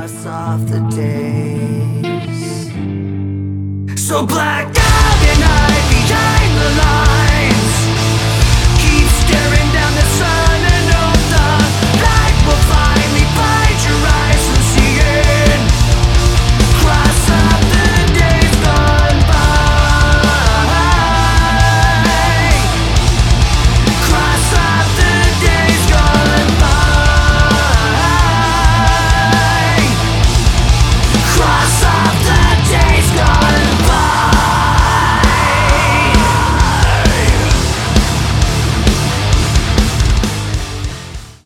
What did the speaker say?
pass off the days. So black out the night behind the line.